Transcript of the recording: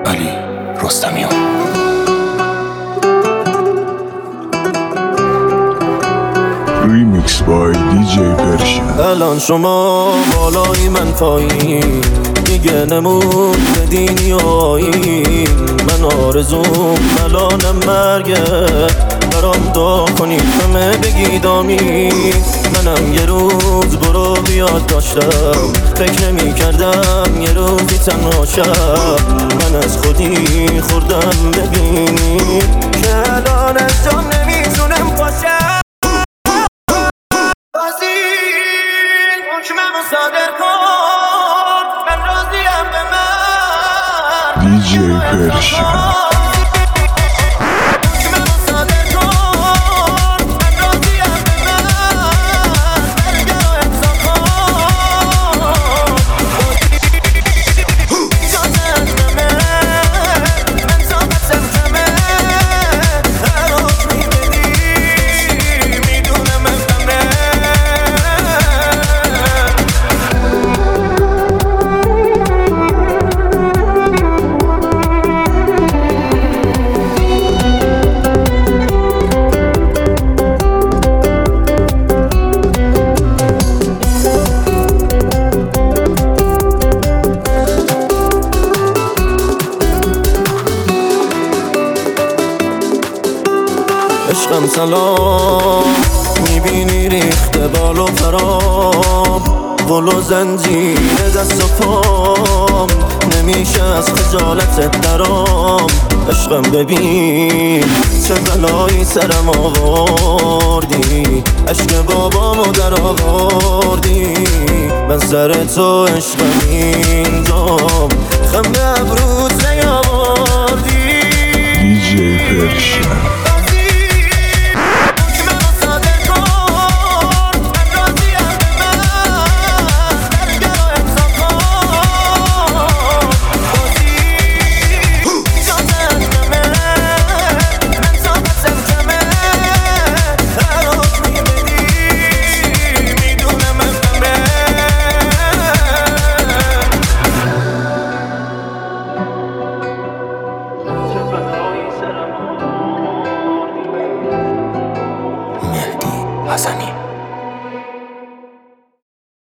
علی رستمیان. ریمیکس بای دیجی پرشن. الان شما بالایی من پایین، دیگه نمون بدینی و آیین. من آرزوم الانم مرگه، برام دعا کنید همه بگید آمین. منم یه روز برو بیاد داشتم، فکر نمی کردم یه روزی تنها شم. من از خودی خوردم ببینی که الان از جام نمیتونم پاشم. حکممو صادر کن، من راضیم به من. دیجی پرشن. عشقم سلام، میبینی ریخته بال و پرام، گل و زنجیر دست و پام، نمیشه از خجالت درام. عشقم ببین چه بلایی سرم آوردی، عشق بابامو در آوردی. من سر تو عشقم اینجام، خم به ابروت نیاوردی. دیجی پرشن.